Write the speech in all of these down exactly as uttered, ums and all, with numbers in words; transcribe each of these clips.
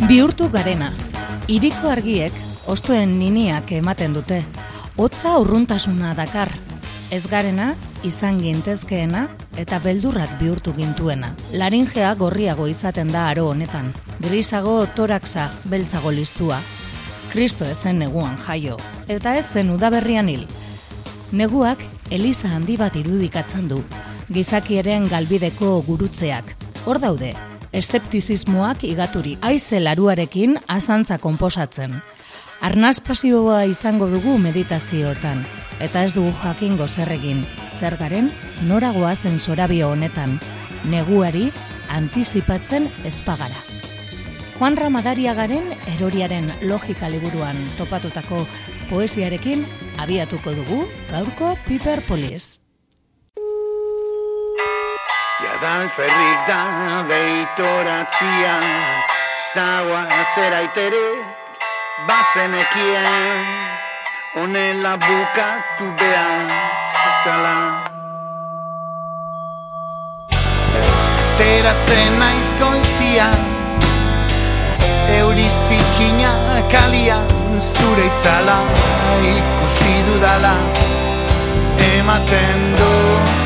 Bihurtu garena. Hiriko argiek ostuen niniak ematen dute. Hotza urruntasuna dakar. Ez garena, izan gintezkeena eta beldurrak bihurtu gintuena. Laringea gorriago izaten da aro honetan. Grisago toraxa, beltzago listua. Kristo ezen neguan jaio, eta ez zen udaberrian hil. Neguak eliza handi bat irudikatzen du. Gizakieren galbideko gurutzeak. Hor daude. Eszeptizismoak igaturi, haize laruarekin azantza konposatzen. Arnaz pasioa izango dugu meditazioetan, eta ez dugu jakingo zer egin, zer garen noragoa zen zorabio honetan, neguari antizipatzen ezpagara. Juan Ramadariagaren Eroriaren logika liburuan topatutako poesiarekin abiatuko dugu gaurko Piper Police. Alferrik da deitoratzia, zaua atzeraitere, bazenekien, honela bukatu behar zala. Teratzen naiz goizian, eurizikina kalian, zure itzala ikusi dudala, ematen du.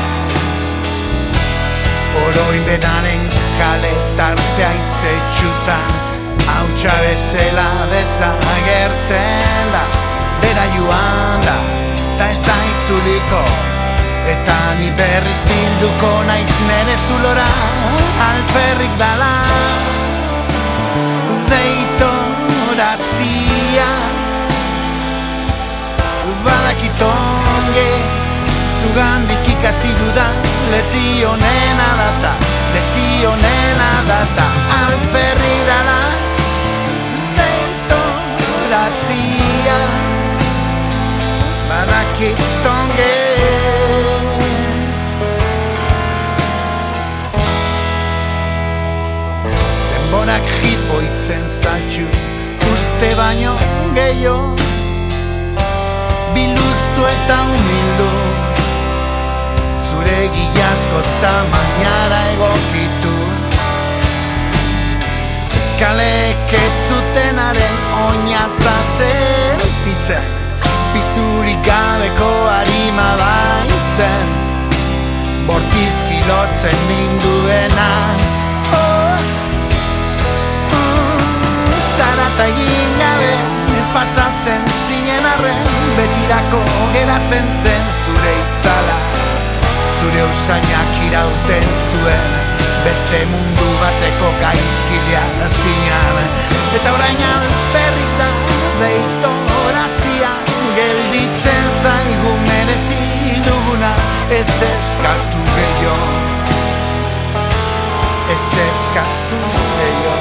Oroin benaren kale tartea itzetxutan, hautsa bezala desagertzen da, bera joan da, eta ez da itzuliko, eta ni berriz bilduko naiz nere zulora, alferrik dala, deitoratzia, badakitonge, zugandik ikasi dudan, lezionena data, lezionena data, alferri dala, deitoratzia, badakitonge. Denborak jipoitzen zatxu, uste baino gehiago, biluztu eta humildu, zure gilasko tamainara egokitu. Kalek ez zutenaren oinatza sentitzen, pizurik gabeko harima baitzen, bortizki lotzen ninduena. Oh, oh, zarata egin gabe, pasatzen zinen arren, betirako geratzen zen zure itzala. Zure usainak irauten zuen, beste mundu bateko gaizkilea zinan. Eta orain alperrik da deitoratzia, gelditzen zaigu merezi duguna, ez eskatu gehiago, ez eskatu gehiago.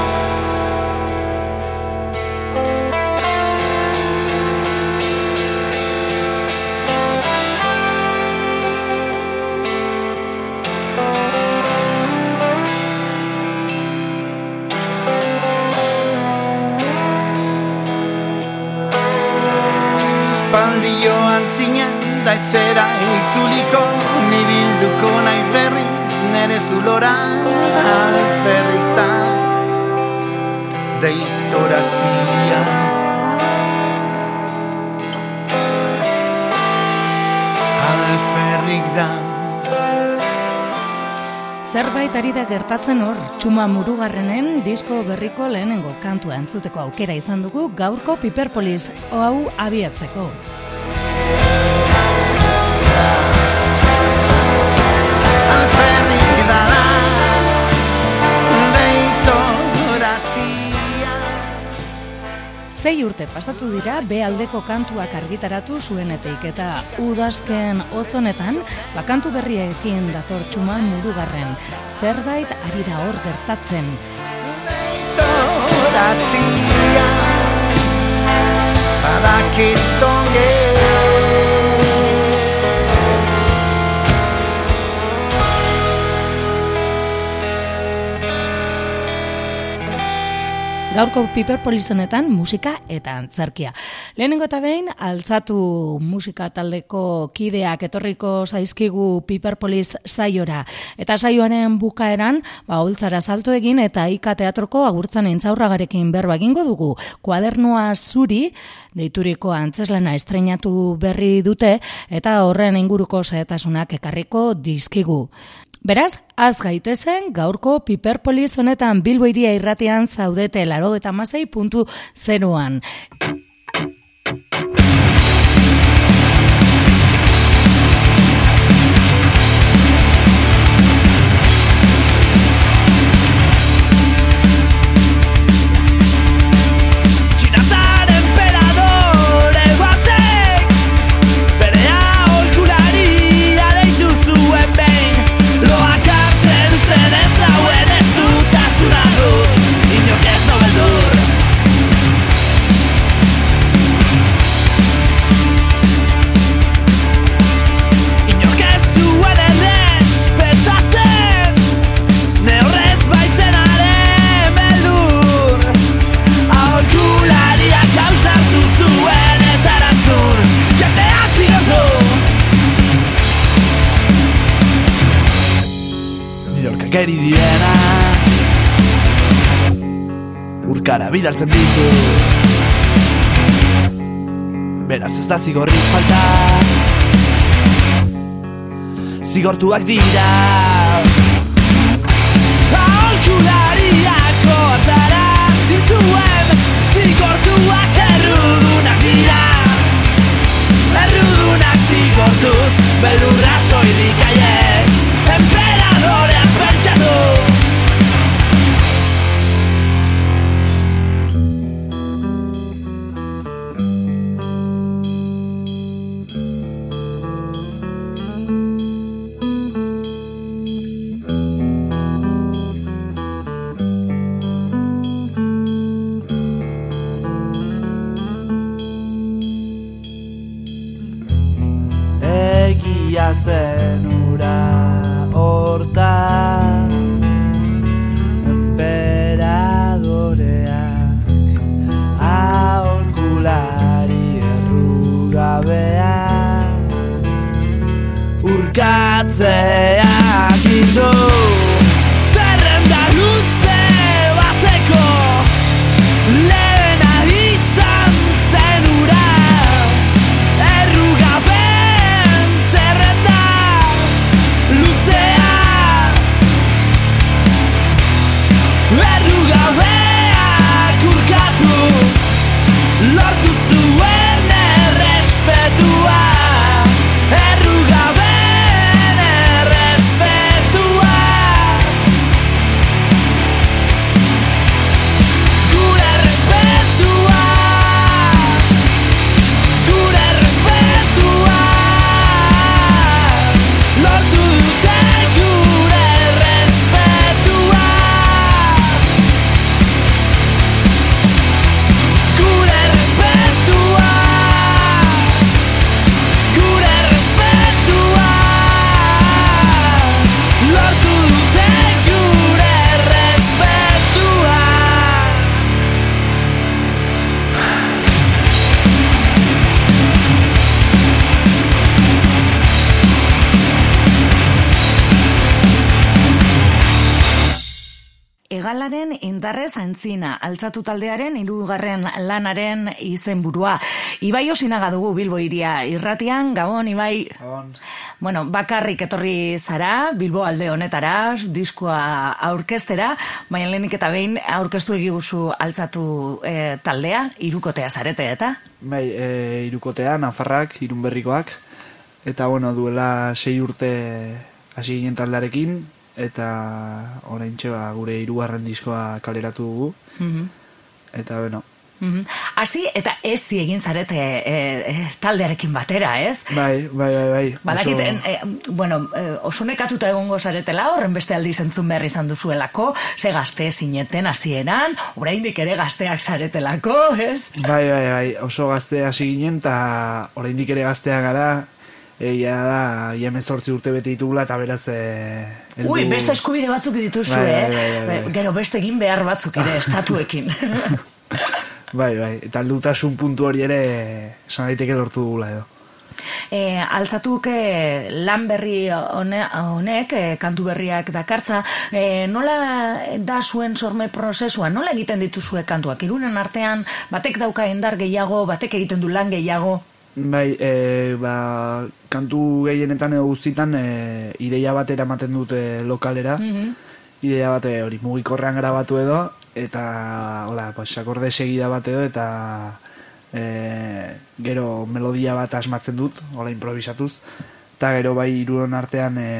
Espaldio antzinen daitzera itzuliko, nibilduko naiz berriz nere zulora, alferrik da deitoratzia. Alferrik da. Zerbait ari da gertatzen hor, Txuma Murugarrenen disko berriko lehenengo kantua entzuteko aukera izan dugu gaurko Piper Police hau abiatzeko. Alferrik dala, deitoratzia. Sei urte pasatu dira bealdeko kantuak argitaratu zuenetik eta udazken hotzonetan bakantu berriekin dator Txuma Murugarren. Zerbait ari da hor gertatzen. Deitoratzia, badakitonge. Gaurko Piperpolis honetan musika eta antzerkia. Lehenengo eta behin, Altzatu musika taldeko kideak etorriko zaizkigu Piperpolis saiora. Eta saioaren bukaeran, ba, holtzara salto egin eta Ika Teatroko Agurtzan Intzaurragarekin berba egingo dugu. Kuadernua zuri, deituriko antzeslana estreinatu berri dute eta horren inguruko xehetasunak ekarriko dizkigu. Beraz, az gaitezen gaurko Piperpolis honetan Bilbo Hiria irratian zaudete laurogeita hamasei puntu zeroan. Geri diena urkara bidaltzen ditu, beraz ez da zigorrik falta, zigortuak dira aholkulariak hortara zizuen, zigortuak errudunak dira, errudunak zigortuz belurra soilik aiek Emperadoreak pentsatu. Egia zen ura hortaz, emperadoreak aholkulari errugabeak urkatzeak indu zerrenda luze bateko lehena izan zen ura errugaben zerrenda luzea errugabeak urkatuz lortu zuen errespetua, errugaben errespetua. Gure errespetua, gure errespetua, lortu dute gure errespetua. Gure errespetua, gure errespetua, lortu dute gure errespetua. Egalaren indarrez aintzina, Altzatu taldearen hirugarren lanaren izenburua. Ibai Osinaga dugu Bilbo Hiria irratian, Gabon, Ibai. Gabon. Bueno, bakarrik etorri zara, Bilbo alde honetara, diskoa aurkeztera, baina lehenik eta behin aurkeztu egiguzu Altzatu eh, taldea, hirukotea zarete, eta? Bai, e, hirukotea, Nafarrak, Irunberrikoak, eta bueno, duela sei urte hasi ginen taldearekin, eta oraintxe ba, gure hirugarren diskoa kaleratu dugu, mm-hmm. eta bueno. Mm-hmm. Hasi eta ezi egin zarete e, e, taldearekin batera, ez? Bai, bai, bai, bai. Badakit, oso... e, bueno, e, oso nekatuta egongo zaretela, horren beste aldiz entzun behar izan duzuelako, ze gazte zineten hasieran, oraindik ere gazteak zaretelako, ez? Bai, bai, bai, oso gazte hasi ginen, eta oraindik ere gazteak gara, egia da, hemezortzi urte bete ditugula, eta beraz... E, eldu... Ui, beste eskubide batzuk dituzu, bai, eh? Bai, bai, bai, bai. Gero beste egin behar batzuk ere, estatuekin. Bai, bai, eta aldutasun puntu hori ere, esan daiteke lortu dugula edo. E, altzatuk e, lan berri honek, e, kantu berriak dakartza, e, nola da zuen sorme prozesua, nola egiten dituzue kantuak? Irunen artean, batek dauka indar gehiago, batek egiten du lan gehiago? Bai, e, ba, kantu gehienetan edo guztitan e, ideia bat eramaten dute lokalera, mm-hmm. ideia bat hori mugikorrean grabatu edo, eta hola, pues, akorde segida bat edo, eta E, gero melodia bat asmatzen dut, hola improvisatuz, eta gero bai hiruron artean e,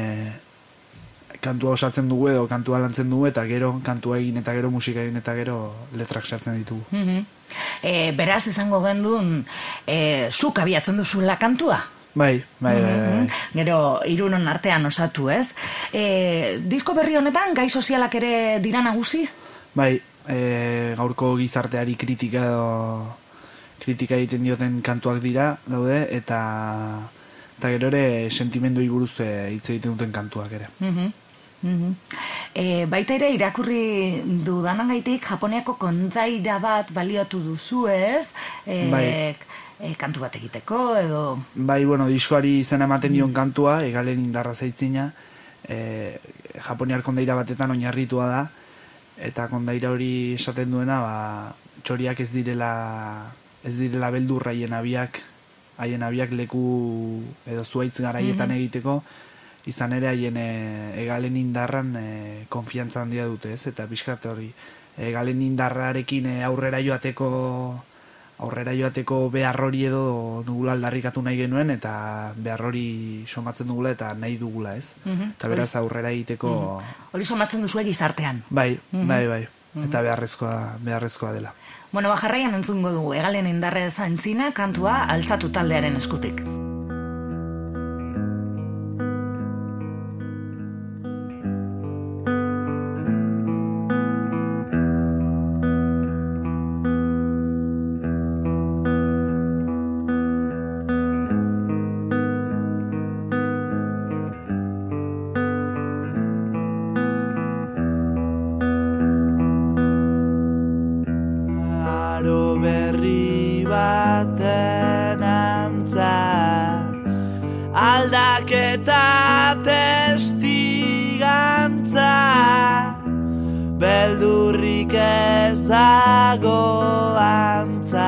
kantua osatzen dugu edo kantua lantzen dugu, eta gero kantua egin eta gero musika egin eta gero letrak sartzen ditugu. Mm-hmm. e, beraz izango gendun e, zuk abiatzen duzuela kantua? Bai, bai, bai, bai. Mm-hmm. Gero hiruron artean osatu, ez? E, disko berri honetan gai sozialak ere dira nagusi? Bai, e, gaurko gizarteari kritika edo kritika egiten dioten kantuak dira daude, eta eta gero ere sentimenduei buruz hitz egiten duten kantuak ere. Mm-hmm. Mm-hmm. E, baita ere irakurri dudanagaitik Japoniako kondaira bat baliatu duzu, ez? E, bai. E, kantu bat egiteko edo... Bai, bueno, diskoari izena ematen dion kantua, egalen indarra zaitzina, e, Japoniar kondaira batetan oinarritua da, eta kondaira hori esaten duena, ba, txoriak ez direla... ez direla beldurra haien abiak, haien abiak leku edo zuaitz garaietan mm-hmm. egiteko, izan ere haien e, egalen indarran e, konfiantza handia dute, ez? Eta pixkat hori, egalen indarrarekin e, aurrera joateko aurrera joateko behar hori edo dugula aldarrikatu nahi genuen, eta behar hori somatzen dugula eta nahi dugula, ez? Mm-hmm. Eta beraz aurrera egiteko... Mm-hmm. Hori somatzen duzu gizartean. Bai, mm-hmm. bai, bai. Mm-hmm. Eta beharrezkoa, beharrezkoa dela. Bueno, bajarraian entzungo dugu, egalen indarre zaintzina kantua Altzatu taldearen eskutik. Aldaketa testigantza, beldurrik ez dago antza,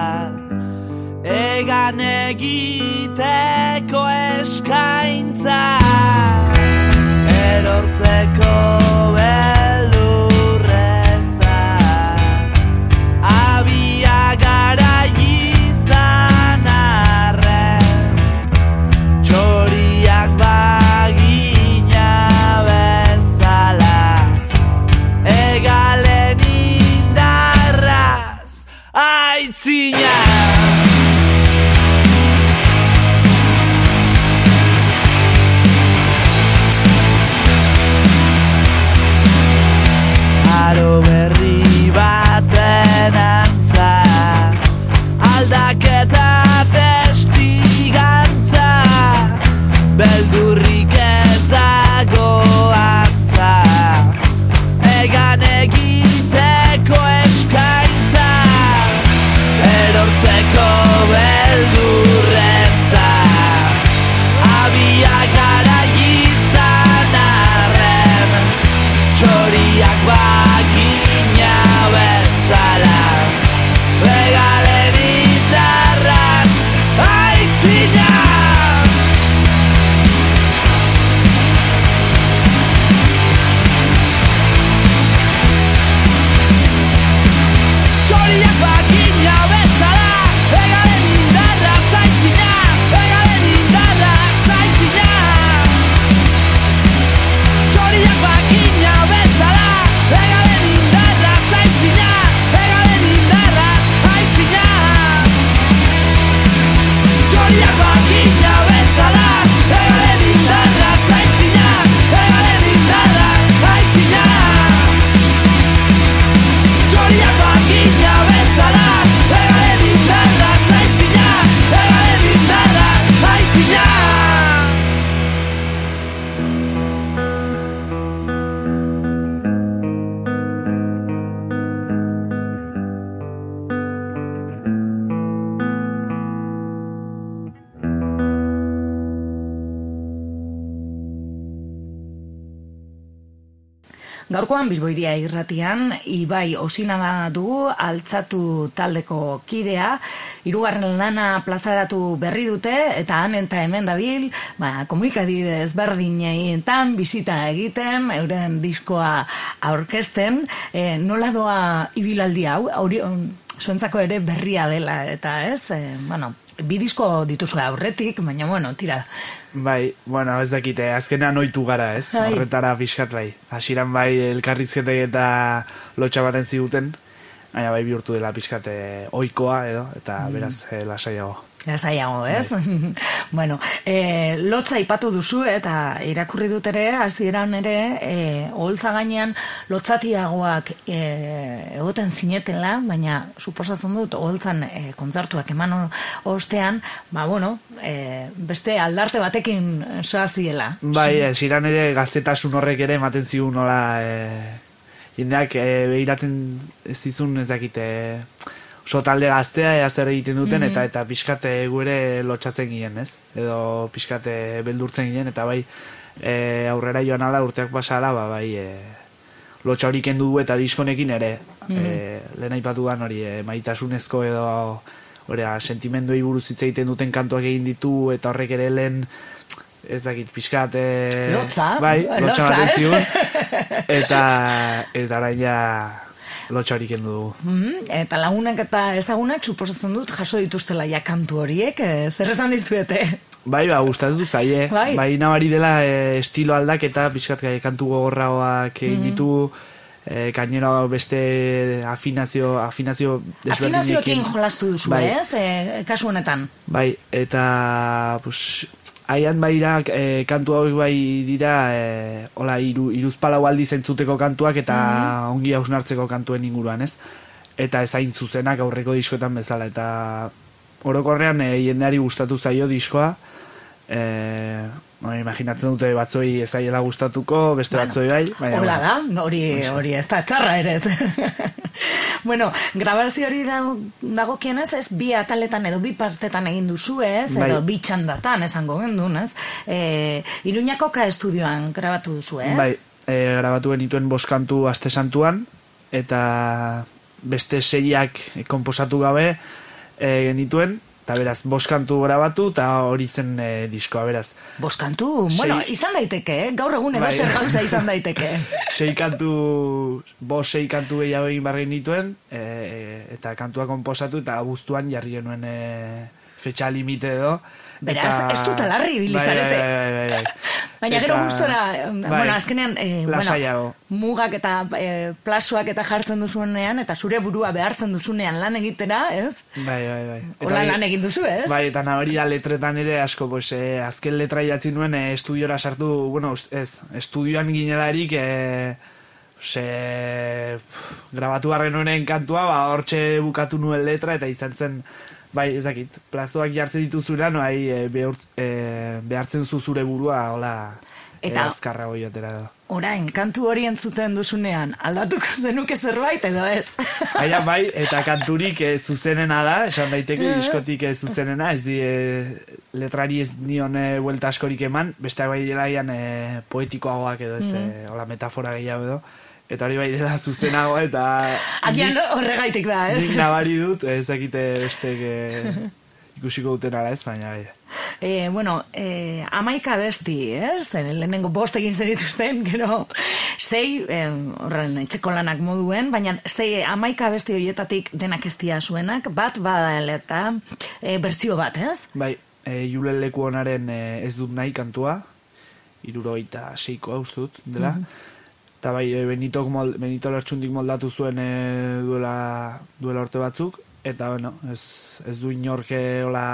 egan egiteko eskaintza, erortzeko beldurreza, abia gara izan arren, txoriak bagina bezala, egalen indarraz aitzina. Gaurkoan Bilboiria irratian, Ibai Osinaga dugu, Altzatu taldeko kidea, hirugarren lana plazaratu berri dute, eta han eta hemen dabil, ba, komunikabide ezberdinetan bisita egiten, euren diskoa aurkezten, e, nola doa ibilaldi hau, hori zuentzako ere berria dela, eta ez, e, bueno, bi disko dituzu aurretik, baina, bueno, tira. Bai, bueno, ez dakite, azkenean ohitu gara, ez? Ai. Horretara pixkat bai. Hasieran bai elkarrizketek eta lotxa baten ziguten, baina bai bihurtu dela pixkat ohikoa edo, eta beraz eh, lasaiago. Lasaiago, ez? Bueno, e, lotza ipatu duzu eta irakurri dut ere, hasieran ere, e, oholtza gainean lotzatiagoak e, egoten zinetela, baina suposatzen dut oholtzan e, kontzertuak eman ostean, ba, bueno, e, beste aldarte batekin soaziela. Bai, hasieran ere gaztetasun horrek ere ematen zigun nola e, jendeak e, behiratzen ez dizun ez dakite... oso talde gaztea ea zer egiten duten, mm-hmm. eta eta pixkate gure lotxatzen ginen, ez? Edo pixkate beldurtzen ginen, eta bai e, aurrera joan ala, urteak pasala, ba, bai e, lotxa hori kendu du eta diskonekin ere, mm-hmm. e, lehen aipatu gan hori, e, maitasunezko edo orea, sentimenduei buruz hitz egiten duten kantuak egin ditu, eta horrek ere lehen ez dakit, pixkat e, lotza, bai, lotxa baten zigun, eta eta orain ja lotxa hori kendu dugu. Mm-hmm. Eta lagunak eta ezagunak suposatzen dut jaso dituztela ja kantu horiek, e, zer esan dizuete? Bai, ba, gustatu zaie. Bai, bai nabari dela e, estilo aldaketa, pixkat kantu gogorragoak egin mm-hmm. ditu, e, gainera beste afinazio, afinazio desberdinekin. Afinazioekin jolastu duzu, bai. Ez? E, kasu honetan. Bai, eta pues, haian baira e, kantu hauek bai dira e, hola, iru, iruzpalau aldiz entzuteko kantuak eta mm-hmm. ongi hausnartzeko kantuen inguruan, ez? Eta ezain zuzenak aurreko diskoetan bezala, eta orokorrean e, jendeari gustatu zaio diskoa, e, bueno, imaginatzen dute batzoi ezaiela gustatuko, beste bueno, batzoi bai. Baina, hola da, hori, hori ez da txarra ere ez. Bueno, grabazio hori dagokienez, ez bi ataletan edo bi partetan egin duzu, ez? Edo bai. Bi txandatan esango gendun, ez? E, Iruñako Ka Estudioan grabatu duzu, ez? Bai, e, grabatu genituen bost kantu Aste Santuan, eta beste seiak e, konposatu gabe e, genituen, eta beraz, bost kantu grabatu, eta hori zen e, diskoa, beraz. Bost kantu? Sei... Bueno, izan daiteke, eh? Gaur egun edo zer gauza izan daiteke. sei kantu, bost sei kantu gehiago egin barrein dituen, e, e, eta kantua konposatu, eta abuztuan jarri genuen e, fetxa limite edo. Beraz, eta... ez dut alarri bilizarete. Bai, bai, bai, bai. Baina eta... gero gustora, bai. bueno, azkenean, eh, bueno, mugak eta eh, plasuak eta jartzen duzunean, eta zure burua behartzen duzunean lan egitera, ez? Bai, bai, bai. Hola lan egin duzu, ez? Bai, eta nabari da letretan ere asko, pues, eh, azken letra idatzi nuen eh, estudiora sartu, bueno, ez, estudioan ginelarik, eh, se, grabatu barren honen kantua, ba, hortxe bukatu nuen letra, eta izan zen, bai, ezakit, plazoak jartzen dituzura, no, hai, e, behur, e, behartzen zu zure burua, hola, eta azkarra goiotera edo. Orain, kantu hori entzuten duzunean, aldatuko zenuke zerbait edo ez? Haia, bai, eta kanturik e, zuzenena da, esan daiteke, diskotik e, zuzenena, ez di, e, letrari ez nion e, buelta askorik eman, besteak bai delaian e, poetikoagoak edo ez, mm. e, hola, metafora gehiago edo. Eta hori bai dela zuzenagoa, eta... Agian horregaitik da, ez? Nik nabari dut, ezakite beste ikusiko duten ala ez, baina bai. E, bueno, e, amaika besti, ez? Lehenengo bost egin zenituzten, gero sei, e, horren etxeko lanak moduen, baina sei amaika besti horietatik denak estia zuenak, bat bada eta e, bertsio bat, ez? Bai, e, Julen Leku Honaren e, Ez dut nahi kantua, hirurogeita seikoa uste dut, dela, mm-hmm. Eta bai, Benito, mold, Benito Lertxundik moldatu zuen e, duela, duela orte batzuk, eta bueno, ez, ez du inorke hola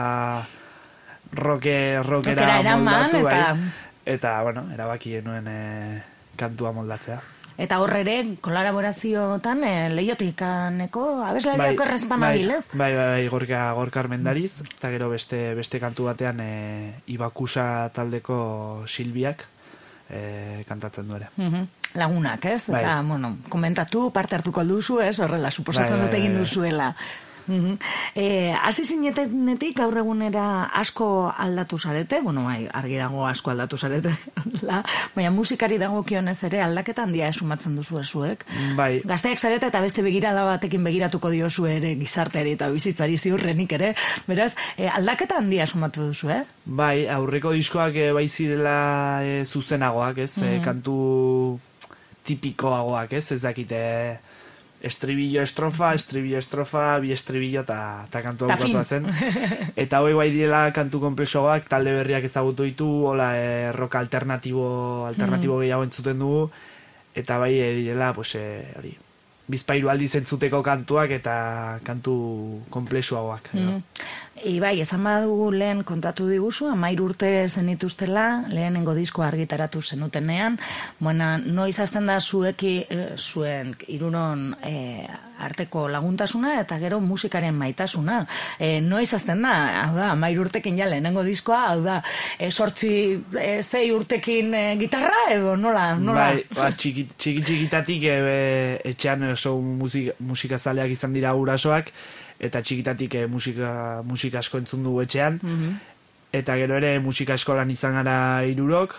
roke, rockera moldatu, bai. Eta... eta bueno, erabaki genuen e, kantua moldatzea. Eta horre ere, kolaborazioetan, e, Leiotikaneko abeslari oker respanabil, ez? Bai, bai, bai, gorka, gorka armendariz, eta gero beste, beste kantu batean e, Ibakusa taldeko Silbiak e, kantatzen du ere. Mhm. Lagunak, ez? Bai. Eta, bueno, komentatu, parte hartuko duzu, ez? Horrela, suposatzen bai, dut egin duzuela. Eh, hasi zinetenetik gaur egunera asko aldatu zarete, bueno, bai, argi dago asko aldatu zarete, la, baina musikari dagokionez ere aldaketa handia esumatzen duzu zuek. Bai. Gazteak zarete eta beste begirada batekin begiratuko diozu ere gizarteari eta bizitzari ziurrenik ere, beraz, eh, aldaketa handia esumatu duzu, eh? Bai, aurreko diskoak e, bai zirela e, zuzenagoak, ez? Mm. E, kantu tipikoagoak, ez? Ez dakite estribillo estrofa, estribillo estrofa, bi estribillo eta ta kantu bukatua zen. Eta hoi bai direla kantu konplexoak, talde berriak ezagutu ditu, hola e, rock alternatibo, alternatibo mm. gehiago entzuten dugu, eta bai e, direla, pues, e, hori, bizpairu aldiz entzuteko kantuak eta kantu konplexuagoak. Mm. Ibai, esan badugu lehen kontatu diguzu, amair urte zenituztela, lehenengo diskoa argitaratu zenutenean, bueno, noiz hasten da zueki, eh, zuen iruron eh, arteko laguntasuna eta gero musikaren maitasuna. Eh, noiz hasten da, hau da, amair urtekin ja lehenengo diskoa, hau da, eh, sortzi, eh, zei urtekin eh, gitarra edo nola? nola? Bai, ba, txiki, txiki txikitatik e, etxean oso musika, musikazaleak izan dira gurasoak, eta txikitatik e, musika, musika asko entzun dugu etxean, mm-hmm. eta gero ere musika eskolan izan gara hirurok,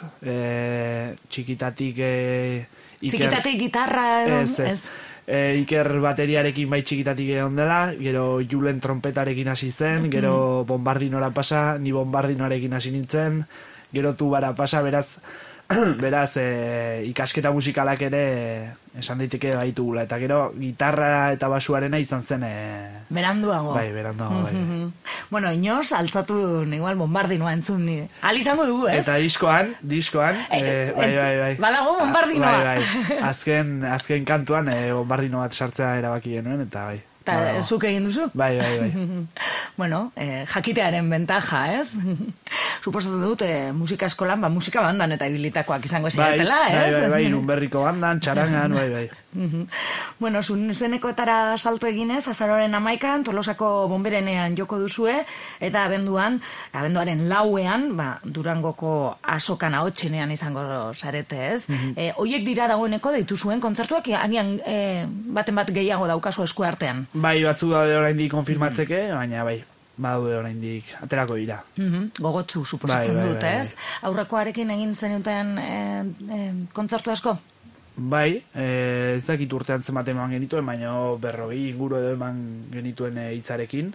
e, txikitatik... E, Iker, txikitatik gitarra edo? Ez, ez. E, Iker bateriarekin bai txikitatik egon dela, gero Julen trompetarekin hasi zen, gero mm-hmm. bombardinora pasa, ni bombardinoarekin hasi nintzen, gero tubara pasa, beraz... Beraz, e, ikasketa musikalak ere esan daiteke baitugula. Eta gero, gitarra eta basuarena izan zen... E... Beranduago. Bai, beranduago. Bai. Bueno, inoz, altzatu igual bombardinoa entzun. Ni. Al izango dugu, ez? Eta diskoan, diskoan... E, bai, bai, bai. Badago bombardinoa. Bai, bai. Azken, azken kantuan e, bombardino bat sartzea erabaki genuen, eta bai. Eta zuk egin duzu? Bai, bai, bai. Bueno, eh, jakitearen bentaja, ez? Suposatu dut, eh, musika eskolan, ba, musika bandan eta ibilitakoak izango ziretela, bai, ez? Bai, bai, bai, Irunberriko bandan, txarangan, bai, bai. Bueno, zuzenekoetara salto eginez, azaroren amaikan, Tolosako bonberenean joko duzue, eta abenduan, abenduaren lauean, ba, Durangoko azokan ahotsenean izango zarete, ez? Mm-hmm. eh, oiek dira dagoeneko deitu zuen kontzertuak, agian eh, baten bat gehiago daukazu esku artean. Bai, batzu daude oraindik konfirmatzeke, mm-hmm. baina bai, badaude oraindik aterako dira. Mm-hmm. Gogotzu, suposatzen bai, bai, dut, bai, ez? bai. Aurrekoarekin egin zenuten eh, eh, kontzertu asko? Bai, eh, ez dakit urtean zenbat eman genituen, baina berrogei inguru edo eman genituen eh, hitzarekin.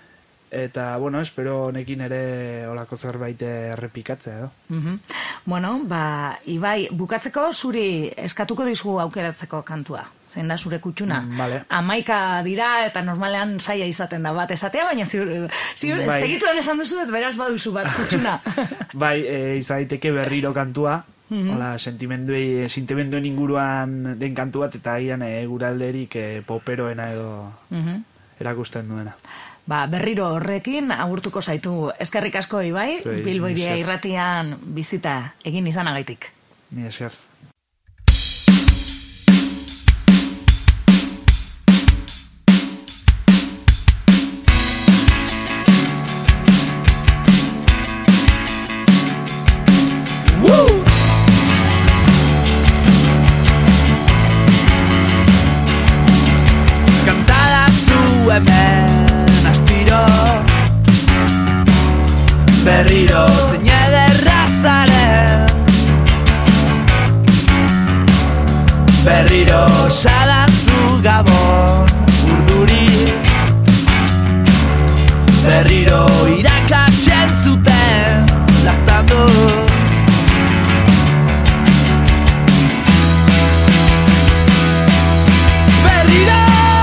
Eta, bueno, espero honekin ere olako zerbait errepikatzea edo. Mm-hmm. Bueno, ba, Ibai, bukatzeko zuri eskatuko dizu aukeratzeko kantua. Zein da zure kutxuna. Mm, vale. Amaika dira eta normalean zaila izaten da bat esatea, baina ziur, ziur, bai. Segituan esan duzu, beraz baduzu bat kutxuna. Bai, e, izan daiteke berriro kantua, mm-hmm. Hola, sentimenduei, sentimenduen inguruan den kantu bat, eta agian e, guralderik e, poperoena edo mm-hmm. erakusten duena. Ba, berriro horrekin agurtuko zaitu eskerrik asko Ibai, Bilbo Hiria irratian bizita egin izanagaitik. Ni esker. Berriro zein ederra zaren, berriro sadazu gabon urduri, berriro irakatzen zuten lastanduz. Berriro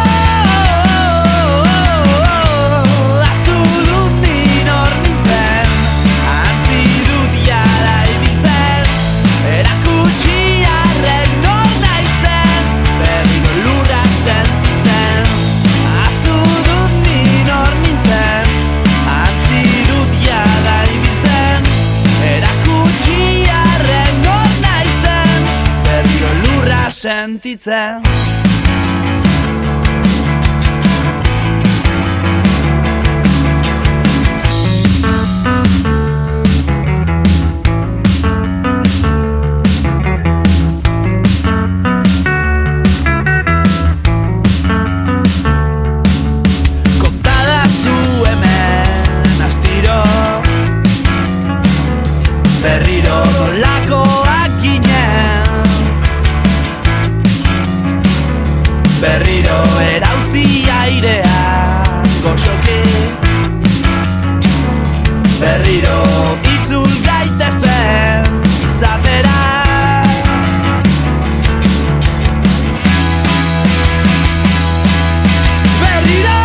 sentitzen. Berriro erauzi airea goxoki, berriro itzul gaitezen izatera. Berriro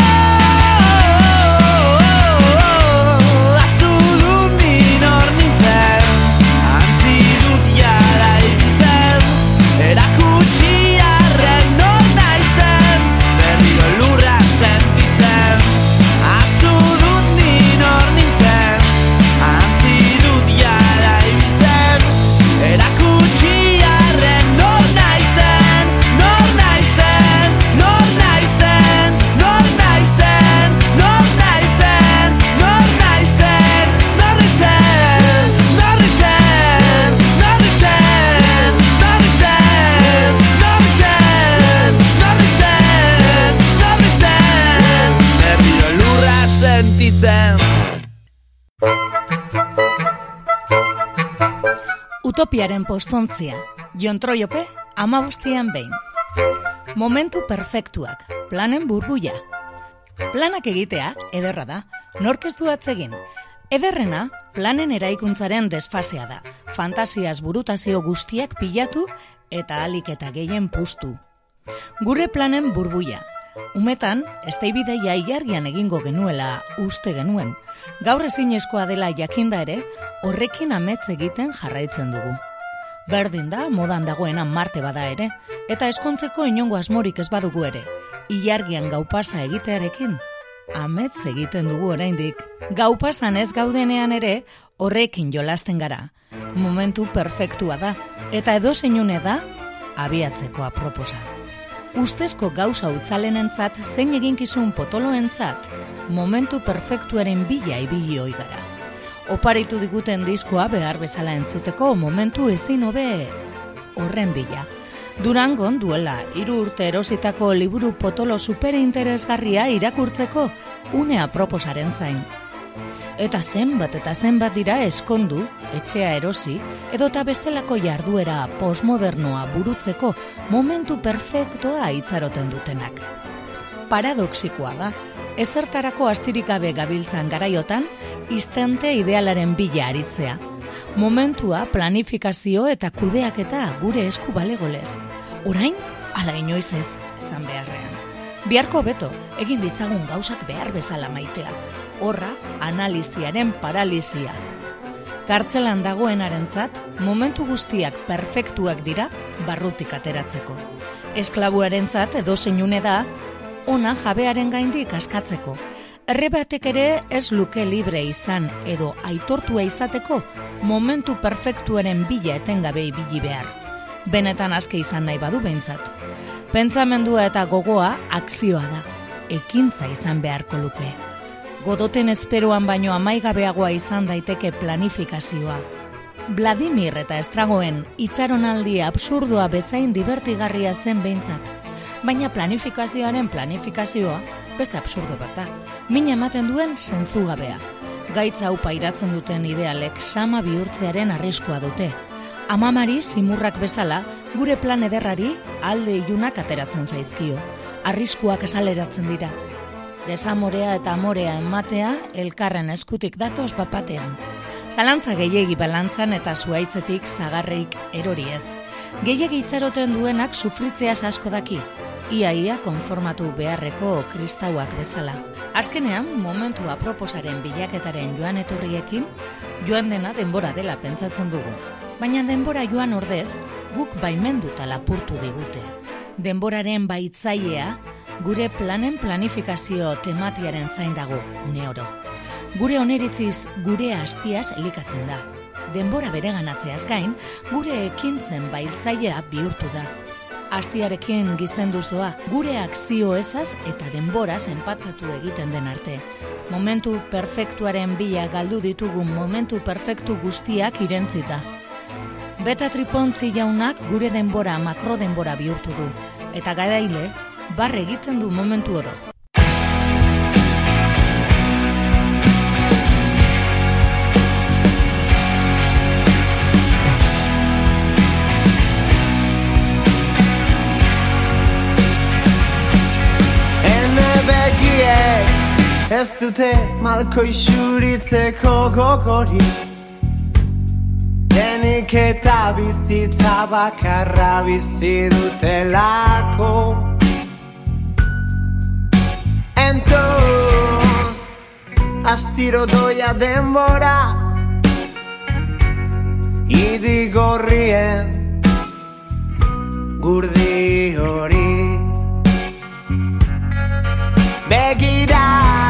aztu dut minor nintzen, antzi dut jara ibiltzen, erakutsi arren nor naizen, berriro lurra sentitzen. Aztu dut minor nintzen, antzi dut jara ibiltzen, erakutsi arren nor naizen, nor naizen, nor naizen, nor naizen, nor naizen, nor naizen, nor izen, nor izen, nor izen, nor izen, nor izen, nor izen, nor izen, berriro lurra sentitzen. Utopiaren postontzia, Jon Troiope, amabostian behin. Momentu perfektuak, planen burbuia. Planak egitea, ederra da, nork ez du atsegin. Ederrena, planen eraikuntzaren desfasea da, fantasiaz burutazio guztiak pilatu eta ahalik eta gehien puztu. Gure planen burbuia. Umetan, esteibidea ilargian egingo genuela uste genuen. Gaur ezinezkoa dela jakinda ere, horrekin amets egiten jarraitzen dugu. Berdin da, modan dagoena Marte bada ere, eta eskontzeko inongo asmorik ez badugu ere. Ilargian gaupasa egitearekin, amets egiten dugu oraindik. Gaupasan ez gaudenean ere, horrekin jolasten gara. Momentu perfektua da, eta edozeinune da, abiatzeko aproposa. Ustezko gauza utzalenentzat zein eginkizun potoloentzat, momentu perfektuaren bila ibili ohi gara. Oparitu diguten diskoa behar bezala entzuteko momentu ezin hobe horren bila. Durangon duela hiru urte erositako liburu potolo superinteresgarria irakurtzeko une aproposaren zain. Eta zenbat eta zenbat dira eskondu, etxea erosi, edota bestelako jarduera postmodernoa burutzeko momentu perfektoa itzaroten dutenak. Paradoxikoa da, ezertarako astirik gabe gabiltzan garaiotan, instante idealaren bila aritzea. Momentua, planifikazio eta kudeaketa gure esku balegolez. Orain, ala inoiz ez, esan beharrean. Biharko beto, egin ditzagun gauzak behar bezala maitea. Horra, analiziaren paralizia. Kartzelan dagoenarentzat, momentu guztiak perfektuak dira barrutik ateratzeko. Esklabuarentzat edozeinune da, ona jabearen gaindik askatzeko. Errebatek ere ez luke libre izan edo aitortua izateko momentu perfektuaren bila etengabe ibili behar. Benetan aske izan nahi badu behintzat. Pentsamendua eta gogoa akzioa da, ekintza izan beharko luke. Godoten esperoan baino amaigabeagoa izan daiteke planifikazioa. Vladimir eta Estragoen itxaronaldi absurdoa bezain divertigarria zen behintzat. Baina planifikazioaren planifikazioa beste absurdo bat da. Min ematen duen zentzugabea. Gaitza hau pairatzen duten idealek sama bihurtzearen arriskua dute. Amamari simurrak bezala, gure plan ederrari alde ilunak ateratzen zaizkio. Arriskuak esaleratzen dira. Desamorea eta amorea ematea elkarren eskutik datoz bapatean. Zalantza gehiegi balantzan eta zuaitzetik zagarreik erori ez. Gehiegi itzaroten duenak sufritzeaz asko daki. Ia-ia konformatu beharreko kristauak bezala. Azkenean, momentu aproposaren bilaketaren joan etorriekin, joan dena denbora dela pentsatzen dugu. Baina denbora joan ordez, guk baimenduta lapurtu digute. Denboraren baitzailea, gure planen planifikazio tematiaren zain dago, neoro. Gure oneritziz, gure hastiaz elikatzen da. Denbora bereganatzeaz gain, gure ekintzen baitzailea bihurtu da. Hastiarekin gizenduz doa, gure akzio ezaz eta denboraz enpatzatu egiten den arte. Momentu perfektuaren bila galdu ditugun momentu perfektu guztiak irentzita. Beta Tripontzi jaunak gure denbora makrodenbora bihurtu du, eta garaile, barre egiten du momentu oro. ez dute malko isuritzeko gogori, denik eta bizitza bakarra bizi dutelako. Entzun, astiro doia denbora, idigorrien gurdi hori. Begira,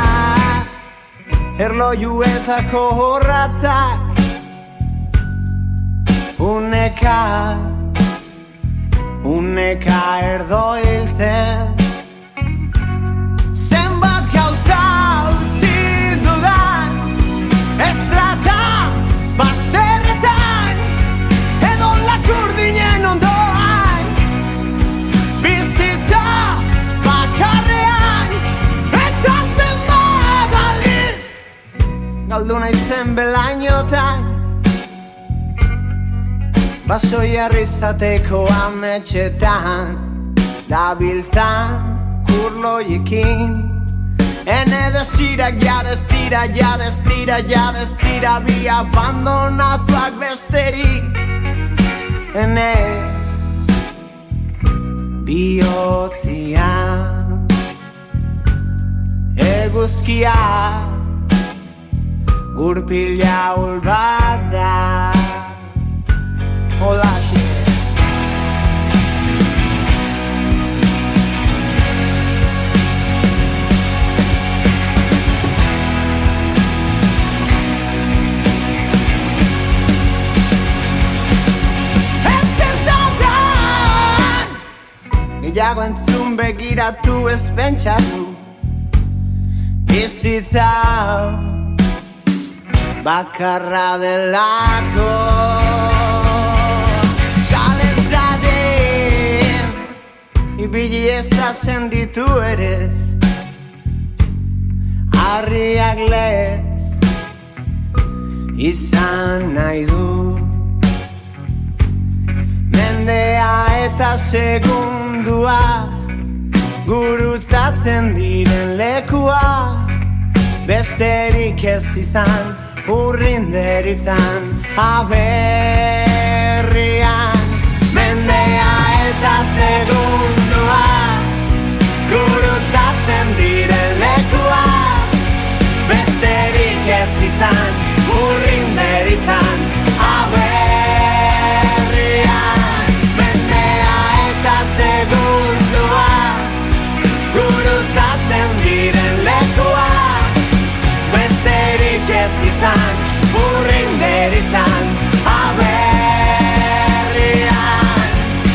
erlojuetako horratzak, uneka, uneka erdo hiltzen. Zenbat gauza utzi dudan, estrata bazterretan, edo lakurdinen ondoan, bizitza bakarrean, eta zenbat aldiz galdu naizen belainotan, basoi arrizateko ametxetan, dabiltzan kurloiekin. Ene desirak ja destira, ja destira, ja destira, bi abandonatuak besterik. Ene bihotzian eguzkia gurpila ulbat da. Hola, she. Gehiago entzun begiratu ez pentsatu, bizitza bakarra delako. Galez dadin, ibili ez da senditu erez, harriak lez izan nahi du. Mendea eta segundua gurutzatzen diren lekua, besterik ez izan urrinderitzan aberrian. Mendea eta segundua gurutzatzen diren lekua, besterik ez izan urrinderitzan aberrian. Segundua gurutzatzen diren lekua, besterik ez izan urrinderitzan aberrian.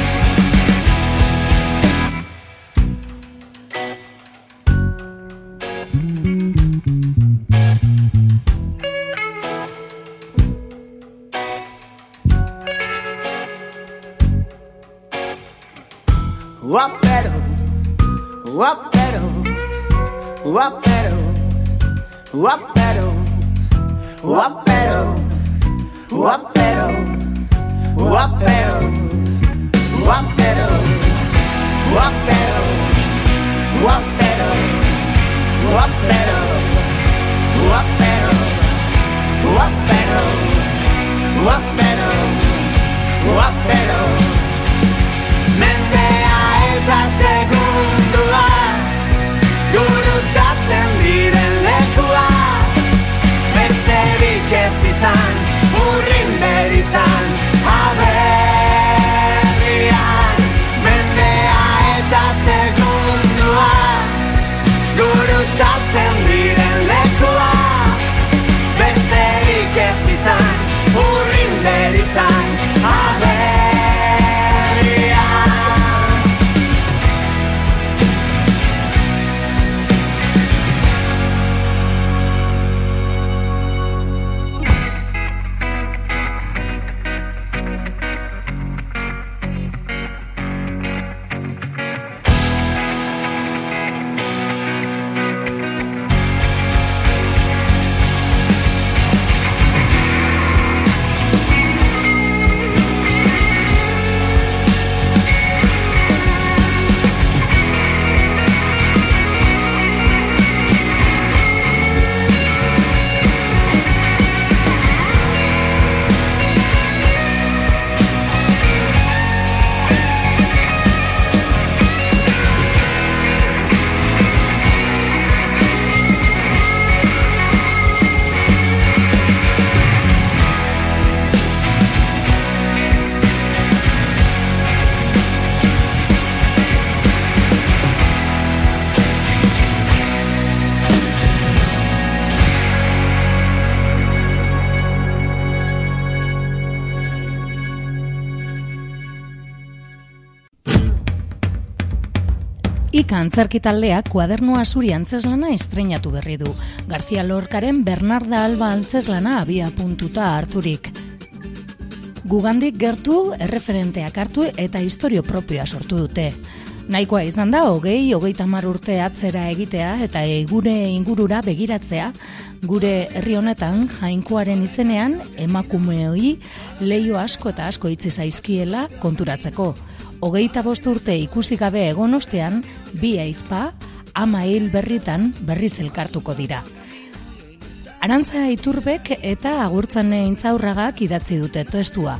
Wapero, wapero, wapero, wapero, wapero, wapero, wapero, wapero, wapero, wapero, wapero, wapero, wapero, wapero, wapero. Mendea eta segundua gurutzatzen diren lekua, besterik ez izan urrinderitzan aberrian. Mendea eta segundua gurutzatzen diren lekua, besterik ez Irika antzerki taldeak Kuadernoa zuri antzeslana estreinatu berri du. García Lorcaren Bernarda Alba antzeslana abia puntuta harturik. Gugandik gertu, erreferenteak hartu eta istorio propioa sortu dute. Nahikoa izan da, hogei, hogeita hamar urte atzera egitea eta gure ingurura begiratzea, gure herri honetan jainkoaren izenean emakumeoi leio asko eta asko itzi zaizkiela konturatzeko. Hogeita bost urte ikusi gabe egon ostean, bi aizpa, ama hil berritan berriz elkartuko dira. Arantza Iturbek eta Agurtzane Intzaurragak idatzi dute testua.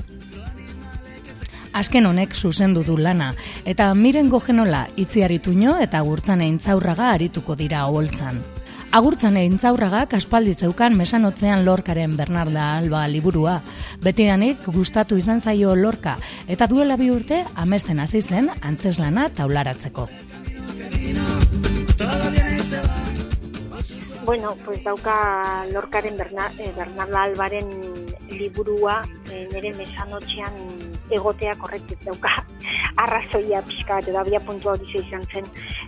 Azken honek zuzendu du lana, eta Miren Gogenola Itziarituño eta Agurtzane Intzaurraga arituko dira oholtzan. Agurtzane Intzaurragak aspaldi zeukan mesanotzean Lorcaren Bernarda Alba liburua. Betidanik gustatu izan zaio Lorca, eta duela bi urte amesten hasi zen antzeslana taularatzeko. Bueno, pues dauka Lorcaren Berna, eh, Bernarda Albaren liburua eh, nire mesanotxean egotea korrektiz dauka arrazoia pixka bat edo abia puntua hori izan zen.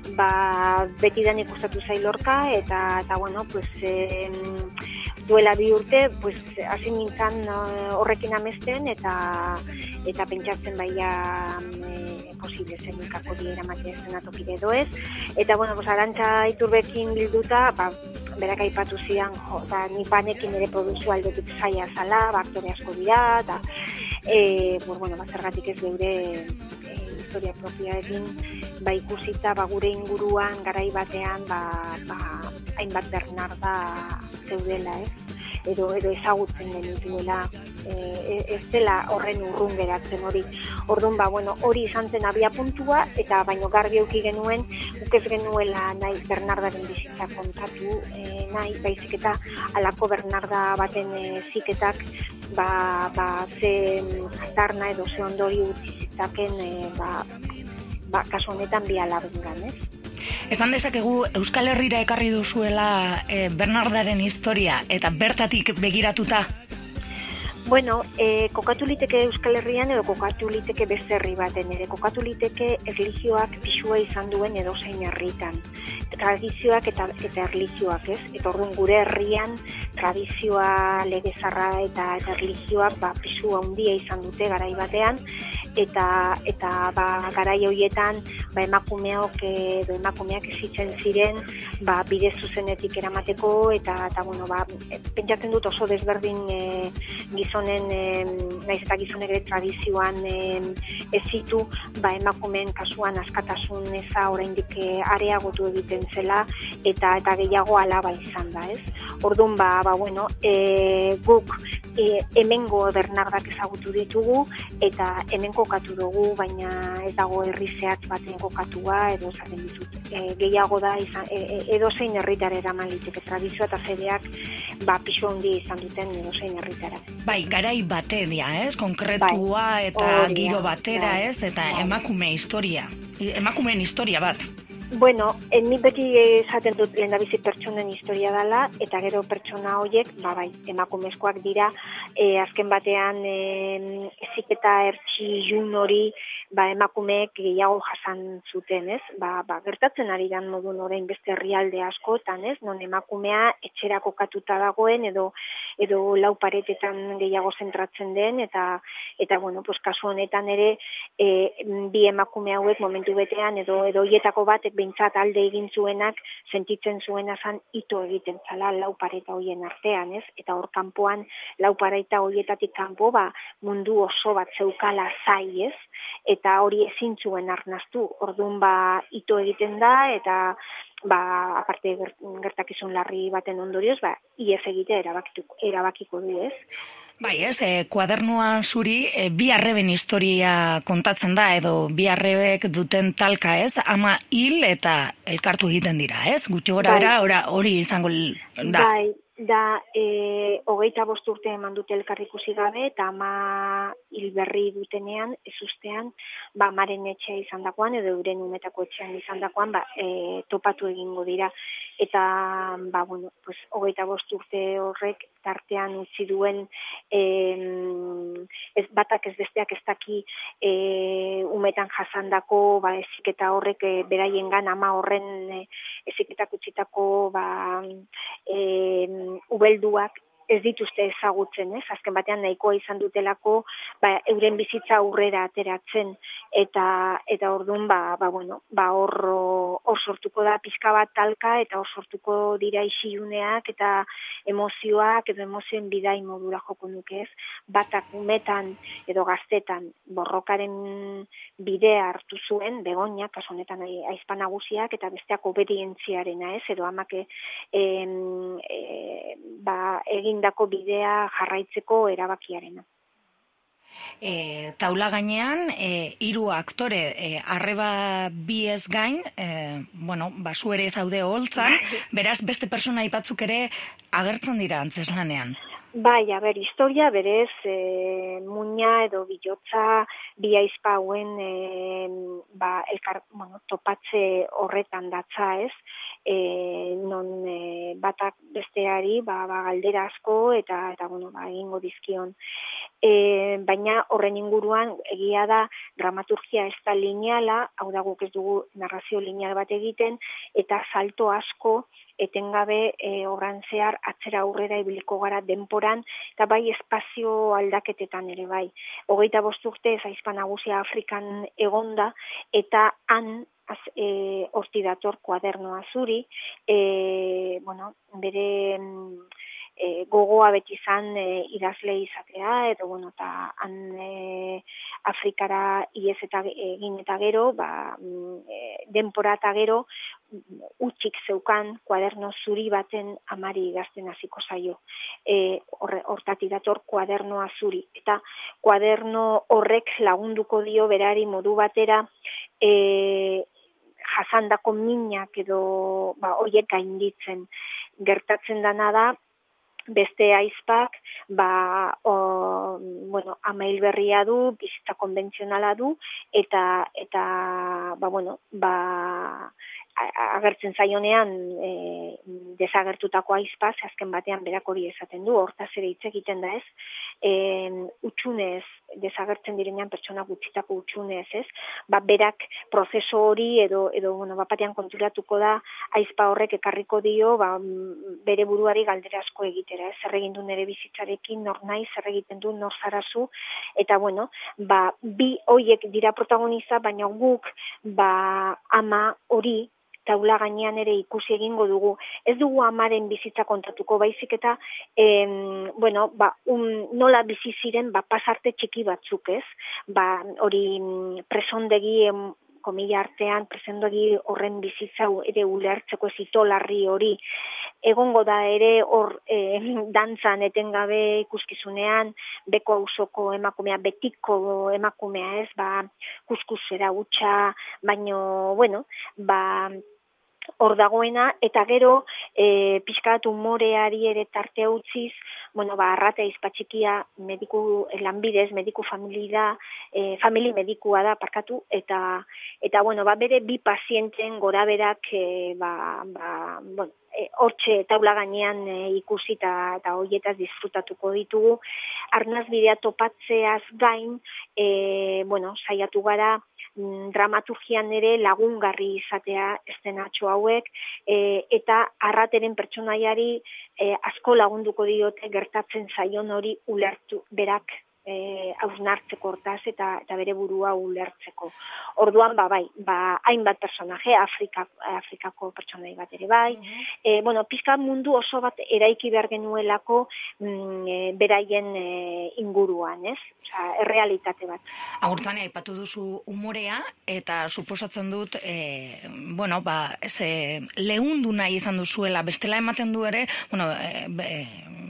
Ba, betidan ikustatu zai Lorca eta, eta bueno, pues, eh, duela bi urte, pues, hasi nintzen uh, horrekin amesten eta eta pentsatzen baia eh, posible zen ikako di eramatea zenatokide edo ez. Eta, bueno, pues, Arantza Iturbekin bilduta, ba, berak aipatu zian, jo, da, nipanekin ere produzio aldetik zaila zala, ba, aktore asko dira, eta, e, pues, bueno, ba, zergatik ez geure e, historia propioekin, ba, ikusita, ba, gure inguruan, garai batean, ba, ba, hainbat Bernarda zeudela, ez? Edo, edo ezagutzen genituela, e, ez dela horren urrun geratzen hori. Orduan, ba, bueno, hori izan zen abia puntua, eta baino garbi euki genuen, guk ez genuela nahi Bernardaren bizitza kontatu, e, nahi, baizik eta alako Bernarda baten e, ziketak, ba, ba, ze aztarna edo ze ondori utzi zitaken, e, ba, ba, kasu honetan bi alabengan, ez? Esan dezakegu Euskal Herrira ekarri duzuela eh, Bernardaren historia eta bertatik begiratuta? Bueno, eh, kokatu liteke Euskal Herrian edo kokatu liteke beste herri baten ere. Kokatu liteke erlijioak pisua izan duen edozein herritan. Tradizioak eta, eta erlijioak, ez? Eta orduan gure herrian tradizioa legezarra eta, eta erlijioak ba, pisua handia izan dute garai batean. Eta, eta ba, garai horietan ba, emakumeok edo emakumeak ezitzen ziren ba, bide zuzenetik eramateko eta, eta bueno, ba, pentsatzen dut oso desberdin e, gizonen, e, naiz eta gizonek ere tradizioan e, ez zitu ba, emakumeen kasuan askatasun eza oraindik areagotu egiten zela eta eta gehiago alaba izan da, ez? Orduan, ba, ba, bueno, e, guk e, hemengo Bernardak ezagutu ditugu eta hemen kokatu dugu, baina ez dago herrizeak baten kokatua edo esaten ditut. E, gehiago da izan, e, edozein herritara eraman liteke tradizioa eta fedeak ba, pisu handia izan duten edozein herritara. Bai, garai bateria, ez? Konkretua bai, eta oria, giro batera, bai, ez? Eta bai, emakume historia. Emakumeen historia bat. Bueno, ni beti esaten dut lehendabizi pertsonen historia dela, eta gero pertsona horiek, ba, bai, emakumezkoak dira, e, azken batean e, eziketa ertsi jun hori ba, emakumeek gehiago jasan zuten, ez? Ba, ba, gertatzen ari dan modun orain beste herrialde askotan, ez? Non emakumea etxera kokatuta dagoen edo edo lau paretetan gehiago zentratzen den, eta, eta bueno, pues, kasu honetan ere e, bi emakume hauek momentu betean edo edo hietako batek bintzat alde egin zuenak sentitzen zuena zan ito egiten zala lau pareta hoien artean, ez? Eta hor kanpoan lau pareta hoietatik kanpo ba, mundu oso bat zeukala zai, ez? Eta hori ezin zuen arnaztu. Orduan ba ito egiten da eta ba aparte gertakizun larri baten ondorioz ba iez egite erabakituko erabakiko du, ez? Bai, ez, e, Kuadernoa zuri e, bi arreben historia kontatzen da, edo bi arrebek duten talka, ez, ama hil eta elkartu egiten dira, ez? Gutxi gora bera, bai, hori izango da. Bai, da e, hogeita bost urte eman dute elkar ikusi gabe, eta ama hilberri dutenean, ez ustean, ba, amaren etxea izan dakoan, edo euren umetako etxean izan dakoan, ba, e, topatu egingo dira. Eta, ba, bueno, pues, hogeita bost urte horrek tartean utzi duen, e, ez, batak ez besteak ez daki e, umetan jasandako, ba, eziketa horrek e, beraiengan ama horren e, eziketak utzitako, ba, e, ubelduak ez dituzte ezagutzen, ez? Azken batean nahikoa izan dutelako, ba, euren bizitza aurrera ateratzen, eta eta orduan, ba, ba, bueno, ba, hor, hor sortuko da pizka bat talka, eta hor sortuko dira isiluneak, eta emozioak, edo emozioen bidai modura joko nuke, ez? Batak umetan, edo gaztetan, borrokaren bidea hartu zuen, Begoña, kasu honetan aizpa nagusiak, eta besteak obedientziarena, ez? Edo amake, em, e, ba, egin dako bidea jarraitzeko erabakiarena. E, taula gainean, e, hiru aktore e, arreba biez gain, e, bueno, basu ere zaude holtzan, beraz beste persona aipatzuk ere agertzen dira antzeslanean. Bai, a ber, historia berez, e, muina edo bilotza bi aizpa hauen e, ba, elkar, bueno, topatze horretan datza, ez? E, non e, batak besteari ba, ba, galdera asko eta, eta bueno, ba, egingo dizkion. E, baina horren inguruan egia da dramaturgia ez da lineala, hau da guk ez dugu narrazio lineal bat egiten, eta salto asko etengabe e, horran zehar atzera aurrera ibiliko gara denporan, eta bai espazio aldaketetan ere bai. Hogeita bost urte aizpa nagusia Afrikan egonda, eta han az, e, horti dator kuadernoa zuri, e, bueno, bere e, gogoa beti izan e, idazle izatea, edo bueno, eta han e, Afrikara iez eta egin eta gero, ba, e, denpora eta gero, utxik zeukan kuaderno zuri baten amari idazten hasiko zaio. E, hortatik dator kuadernoa zuri. Eta kuaderno horrek lagunduko dio berari modu batera e, jasandako minak edo ba, horiek gainditzen. Gertatzen dana da, beste aizpak, ba, o, bueno, ama hilberria du, bizitza konbentzionala du, eta, eta ba, bueno, ba, agertzen zaionean e, desagertutako aizpaz, azken batean berak hori esaten du, hortaz ere hitz egiten da ez, e, utxunez, desagertzen direnean pertsona gutxitako utxunez, ez, ba, berak prozeso hori edo, edo bueno, bapatean konturatuko da aizpa horrek ekarriko dio, ba, bere buruari galdera asko egitera, ez, zer egin du nere bizitzarekin, nor nahi, zer egiten du, nor zarazu, eta bueno, ba, bi hoiek dira protagoniza, baina guk, ba, ama hori, taula gainean ere ikusi egingo dugu. Ez dugu amaren bizitza kontatuko, baizik eta em, bueno, ba, un, nola bizi ziren ba, pasarte txiki batzuk, ez? Ba, hori presondegi em, komila artean, presondegi horren bizitza ere ulertzeko ez itolarri hori. Egongo da ere hor e, dantzan etengabe ikuskizunean, beko auzoko emakumea, betiko emakumea ez, ba, kuskusera hutsa, baino, bueno, ba, hor dagoena, eta gero e, pixkat umoreari ere tartea utziz, bueno, ba, arrate izpatxikia mediku lanbidez, mediku familia, e, famili medikua da, parkatu, eta, eta bueno, ba, bere bi pazienten gora berak, e, ba, ba, bueno, e, hortxe taula gainean e, ikusi eta, eta horietaz disfrutatuko ditugu. Arnaz bidea topatzeaz gain, e, bueno, saiatu gara, dramaturgian ere lagungarri izatea estenatxo hauek, e, eta arrateren pertsonaiari e, asko lagunduko diote gertatzen zaion hori ulertu berak e, hausnartzeko hortaz eta, eta bere burua ulertzeko. Orduan, ba, bai, ba, hainbat personaje, Afrika, Afrikako pertsonai bat ere bai, mm-hmm. e, bueno, pizka mundu oso bat eraiki behar genuelako mm, e, beraien e, inguruan, ez? Osea, errealitate bat. Agurtzan, aipatu duzu umorea, eta suposatzen dut, e, bueno, ba, ez, e, lehundu nahi izan duzuela, bestela ematen du ere, bueno, e, e,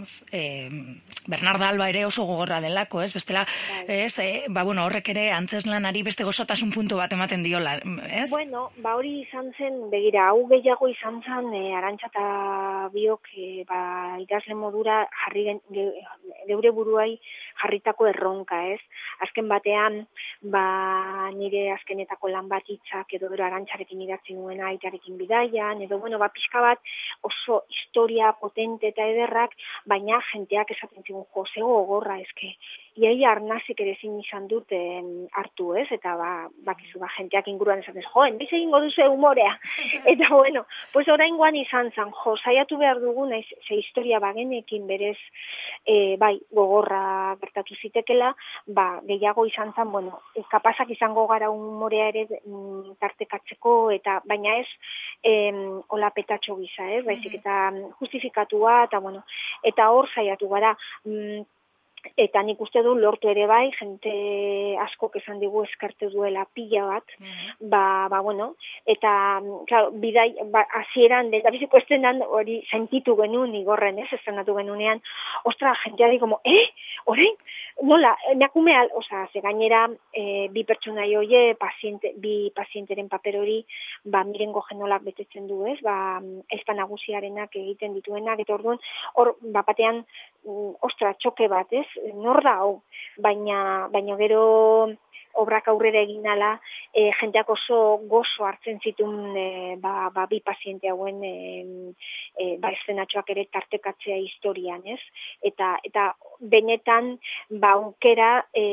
e, Bernarda Alba ere oso gogorra delako, ez? Bestela, ez, e, ba, bueno, horrek ere antzeslanari beste gozotasun puntu bat ematen diola, ez? Bueno, ba hori izan zen, begira, hau gehiago izan zen, e, Arantxa eta biok, e, ba, idazle modura jarri gen, ge, geure buruai jarritako erronka, ez? Azken batean, ba, nire azkenetako lan bat hitzak edo gero Arantxarekin idatzi nuen aitarekin bidaian, edo, bueno, ba, pixka bat oso historia potente eta ederrak, baina jenteak esaten zigun, jo, ze gogorra, eske, iaia arnazik ere ezin izan dut em, hartu, ez? Eta, ba, bakizu, ba, jenteak inguruan esaten, jo, enbiz egingo duzu humorea. Eta, bueno, pues oraingoan izan zan, jo, saiatu behar dugu, naiz, ze historia bagenekin berez, e, bai, gogorra gertatu zitekela, ba, gehiago izan zan, bueno, kapazak izango gara humorea ere mm, tartekatzeko, eta, baina ez, em, hola petatxo gisa, ez? Baizik, eta justifikatua, eta, bueno, eta hor saiatu gara, mm, eta nik uste du lortu ere bai, jente askok esan digu eskarte duela pila bat, mm-hmm. ba, ba, bueno, eta, claro, bidai, ba, hasieran, eta biziko estenan hori sentitu genuen igorren, ez, estenatu genunean, ostra, jentea di como, eh, orain, nola, meakume, oza, ze gainera, e, bi pertsonai hoie, paziente, bi pazienteren paper hori, ba, mirengo genolak betetzen du, ez, ba, ezpa nagusiarenak egiten dituenak, eta orduan, hor, ba, batean, ostra, txoke bat, ez? Nor da hau, baina, baina gero obrak aurrera egin ala, e, jenteak oso gozo hartzen zituen e, ba, ba, bi paziente hauen e, e, ba, eszenatxoak ere tartekatzea historian, ez? Eta, eta benetan, ba, aukera e,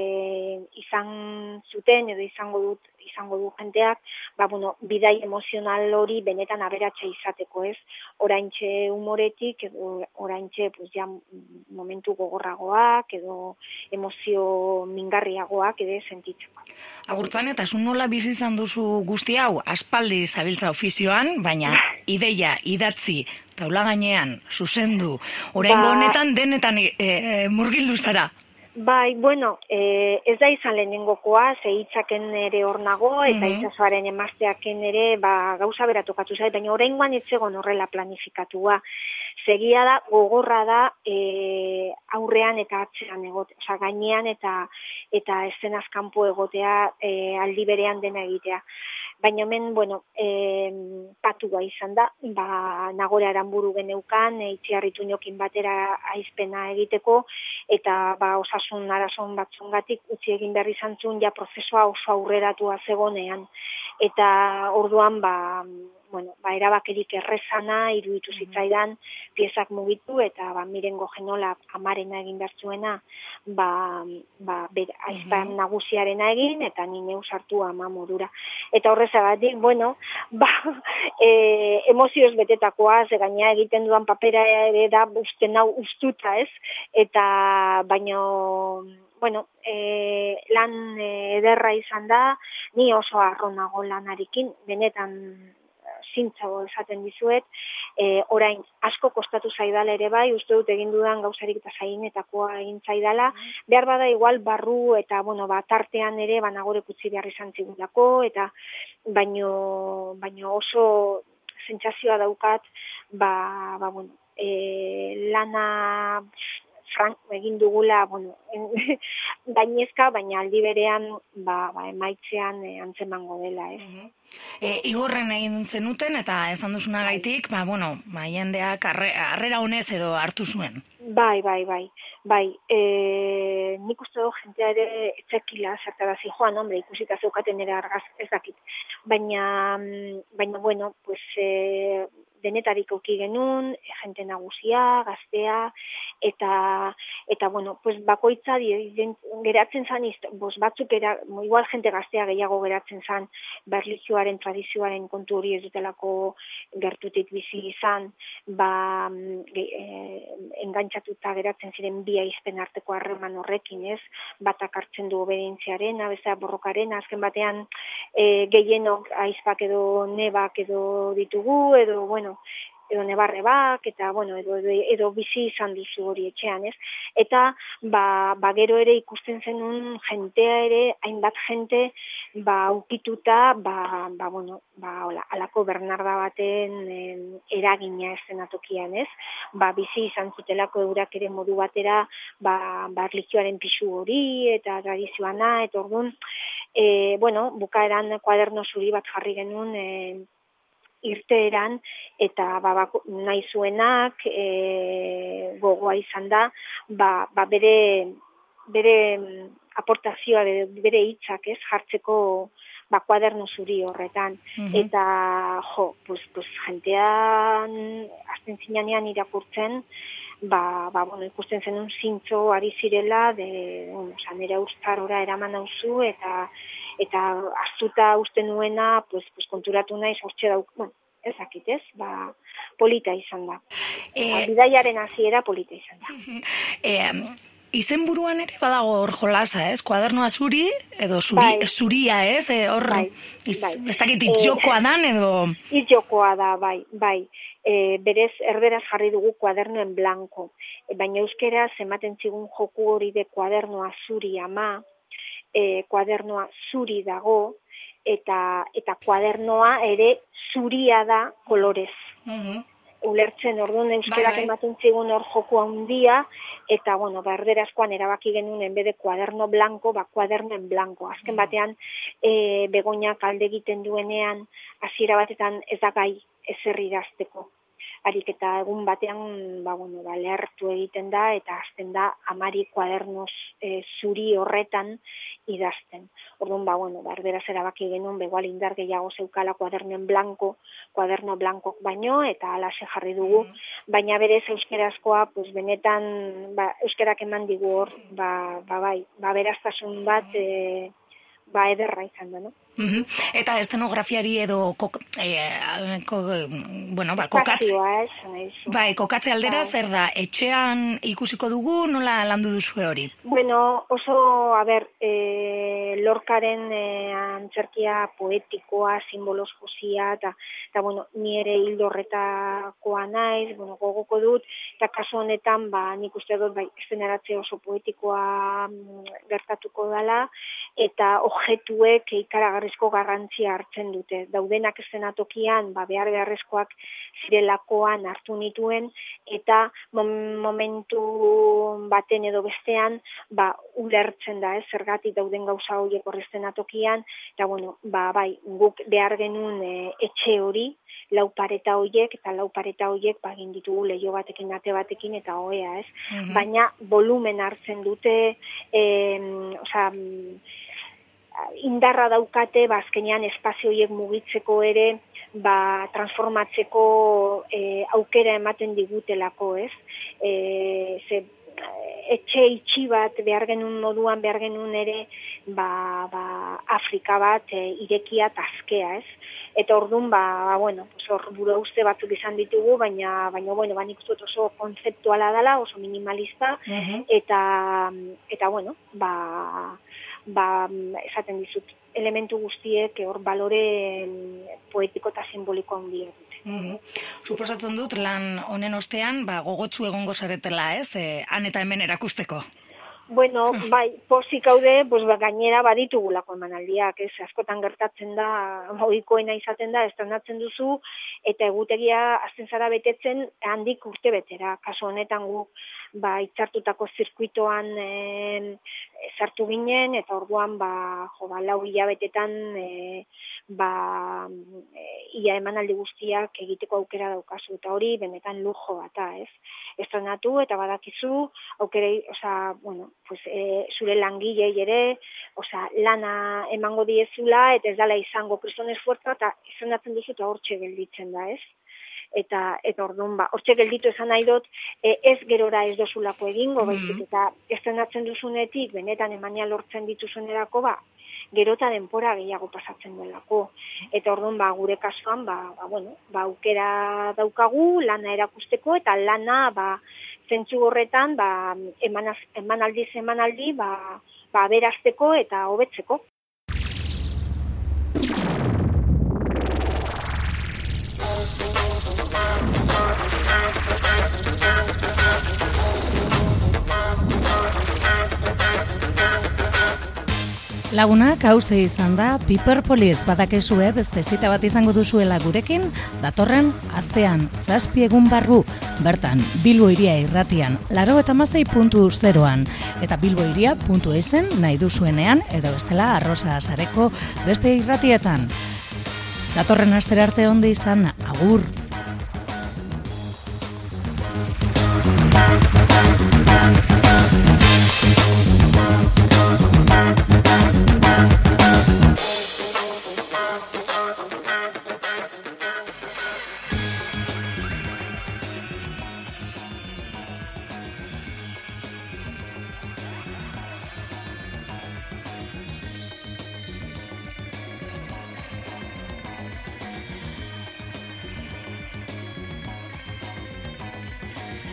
izan zuten, edo izango dut, izango du jenteak, ba, bueno, bidai emozional hori benetan aberatsa izateko, ez? Oraintxe humoretik, edo oraintxe, pues, ja, momentu gogorragoak, edo emozio mingarriagoak, edo sentitzeko. Agurtzan, eta zun nola bizi izan duzu guzti hau, aspaldi zabiltza ofizioan, baina ideia, idatzi, taula gainean, zuzendu, oraingo honetan denetan e, e, murgildu zara. Bai, bueno, eh, ez da izan lehenengokoa, ze hitzaken ere hor nago, eta mm-hmm. itsasoaren emazteaken ere, ba, gauza beratokatu zait, baina oraingoan ez zegoen horrela planifikatua. Segia da, gogorra da, e, aurrean eta atzean egotea, oza, gainean eta eta eszenaz kanpo egotea, e, aldi berean dena egitea. Baina hemen, bueno, e, patua izan da, ba, Nagore Aranburu geneukan, e, Itziarritu Inokin batera aizpena egiteko, eta ba, osasun arazon batzungatik utzi egin behar izan zuen, ja prozesua oso aurreratua zegonean. Eta orduan, ba, bueno, ba, erabakerik errezana, iruditu zitzaidan, piezak mugitu, eta ba, mirengo genola amarena egin behar zuena, ba, ba, aizpan mm-hmm. nagusiarena egin, eta ni neu sartu ama modura. Eta horrezagatik, bueno, ba, e, emozioz betetakoa, ze gaina egiten dudan papera ere da, uste nau ustuta, ez? Eta, baino, bueno, e, lan ederra izan da, ni oso arronago lanarekin, benetan zintzago esaten dizuet, e, orain asko kostatu zaidala ere bai, uste dut egin dudan gauzarik eta zainetakoa egin zaidala, behar bada igual barru eta, bueno, ba, tartean ere, ba, Nagorek utzi behar izan zigulako, eta baino, baino oso sentsazioa daukat, ba, ba, bueno, e, lana frank egin dugula, bueno, gainezka, baina aldi berean, ba, ba, emaitzean e, antzemango dela, ez? Mm-hmm. E, igorren egin zenuten, eta esan duzuna gaitik, ba, bueno, ba, jendeak harrera honez edo hartu zuen. Bai, bai, bai, bai. E, nik uste du jentea ere etzekila zertarazi joan, hombre, ikusita zeukaten ere argaz ez dakit. Baina, baina, bueno, pues, e, denetarik auki genuen, jente nagusia, gaztea, eta, eta bueno, pues, bakoitza geratzen zan, bos, batzuk era, igual jente gaztea gehiago geratzen zan, berlizioaren, tradizioaren kontu hori ez dutelako gertutik bizi izan, ba, e, engantxatuta geratzen ziren bi aizpen arteko harreman horrekin, ez? Batak hartzen du obedientziaren, abeza borrokaren, azken batean e, gehienok aizpak edo nebak edo ditugu, edo, bueno, edo nebarrebak, eta, bueno, edo, edo, edo bizi izan duzu hori etxean, ez? Eta, ba, ba gero ere ikusten zenun jentea ere, hainbat jente, ba, aukituta, ba, ba, bueno, ba, hola, alako Bernarda baten em, eragina eszenatokian, ez? Ba, bizi izan zutelako eurak ere modu batera, ba, ba, erlijioaren pisu hori, eta tradizioana, eta orduan, e, bueno, bukaeran kuaderno zuri bat jarri genuen, e, irteeran, eta ba, ba, nahi zuenak e, gogoa izan da, ba, ba bere, bere aportazioa, bere, bere hitzak ez, jartzeko ba, kuaderno zuri horretan. Mm-hmm. Eta, jo, pues, pues, jentean, azten zinanean irakurtzen, ba, ba, bueno, ikusten zenun zintzo ari zirela, de, bueno, nire ustarora eraman nauzu, eta eta hartuta uste nuena, pues, pues, konturatu naiz, hortxe dauk, bueno, ezakit ez, ba, polita izan da. E... Ba, bidaiaren hasiera polita izan da. E, izenburuan ere badago hor jolasa, ez? Kuadernoa zuri, edo zuri, bai. Zuria, ez? E, hor, bai, iz, bai. Ez dakit itxokoa dan, edo... Itxokoa da, bai, bai. E, berez, erderaz jarri dugu kuaderno en blanco. E, baina euskera, ematen zigun joku hori de kuadernoa zuri ama, e, kuadernoa zuri dago, eta, eta kuadernoa ere zuria da kolorez. Mm-hmm. Ulertzen orduan euskerak ematen zigun hor joku handia, eta, bueno, berderazkoan erabaki genuen enbede kuaderno blanco, ba, kuaderno en blanco. Azken batean, e, Begoñak alde egiten duenean, hasiera batetan ez da gai ezer idazteko. Harik eta egun batean, ba, bueno, ba, lehertu egiten da, eta azten da amari kuadernoz e, zuri horretan idazten. Orduan, ba, bueno, berderaz erabaki genuen, begoal indar gehiago zeukala kuadernoen blanco, kuaderno blanco baino, eta alaxe jarri dugu, baina berez euskerazkoa, pues, benetan, ba, euskerak eman digu hor, ba, ba, bai, ba, beraztasun bat, e, ba, ederra izan da, no? Uh-huh. Eta estenografiari edo kok, eh, ko, bueno, ba, kokatze, bai, kokatze aldera bai. Zer da, etxean ikusiko dugu, nola landu duzu hori? Bueno, oso, a ber, eh, Lorcaren eh, antzerkia poetikoa, simbolos josia, eta, eta bueno, ni ere hildo horretakoa naiz, bueno, gogoko dut, eta kasu honetan, ba, nik uste dut, bai, esteneratze oso poetikoa mm, gertatuko dela, eta objetuek ikaragarri garrantzia hartzen dute. Daudenak eszenatokian, ba, behar beharrezkoak zirelakoan hartu nituen, eta momentu baten edo bestean, ba, ulertzen da, ez, zergatik dauden gauza horiek hor eszenatokian, eta, bueno, ba, bai, guk behar genuen e, etxe hori, lau pareta horiek, eta lau pareta horiek, ba, egin ditugu leio batekin, ate batekin, eta hoea, ez. Mm-hmm. Baina, volumen hartzen dute, e, osea, indarra daukate, ba, azkenean espazio horiek mugitzeko ere, ba, transformatzeko e, aukera ematen digutelako, ez? E, ze, etxe itxi bat behar genuen moduan, behar genuen ere, ba, ba, Afrika bat e, irekia tazkea, ez? Eta orduan, ba, ba bueno, hor buru uste batzuk izan ditugu, baina, baina, bueno, ba, nik uste oso konzeptuala dela, oso minimalista, uh-huh. eta, eta, bueno, ba, ba, esaten dizut, elementu guztiek hor balore poetiko eta simboliko handia dute. Mm-hmm. Suposatzen dut, lan honen ostean, ba, gogotzu egongo zaretela, ez? E, han eta hemen erakusteko. Bueno, bai, pozik haude, pues, ba, gainera baditugulako emanaldiak, ez, askotan gertatzen da, ohikoena izaten da, estrenatzen duzu, eta egutegia azten zara betetzen handik urte betera. Kasu honetan gu, ba, itzartutako zirkuitoan e, sartu ginen, eta orduan, ba, jo, ba, lau hilabetetan, e, ba, e, ia emanaldi guztiak egiteko aukera daukazu, eta hori benetan lujo bata, ez? Estrenatu, eta badakizu, aukerei, osea, bueno, pues, e, zure langilei ere, osea, lana emango diezula, eta ez dela izango kriston esfuerzo, eta izendatzen duzu eta hortxe gelditzen da, ez? Eta, eta orduan, ba, hortxe gelditu esan nahi dut, e, ez gerora ez dozulako egingo, mm-hmm. baizik, eta estrenatzen duzunetik, benetan emania lortzen dituzunerako, ba, gerota denpora gehiago pasatzen delako. Eta orduan, ba, gure kasuan, ba, ba, bueno, ba, aukera daukagu, lana erakusteko, eta lana, ba, zentzu horretan, ba, emanaz, emanaldiz emanaldi, ba, ba, berazteko eta hobetzeko. Lagunak, hauze izan da, Piperpolis badakezue beste zita bat izango duzuela gurekin, datorren astean zazpi egun barru, bertan Bilbo Hiria irratian, laro eta mazai puntu zeroan, eta bilbohiria puntu esen nahi duzuenean, edo bestela arrosa sareko beste irratietan. Datorren astera arte onde izan, agur! Thank you.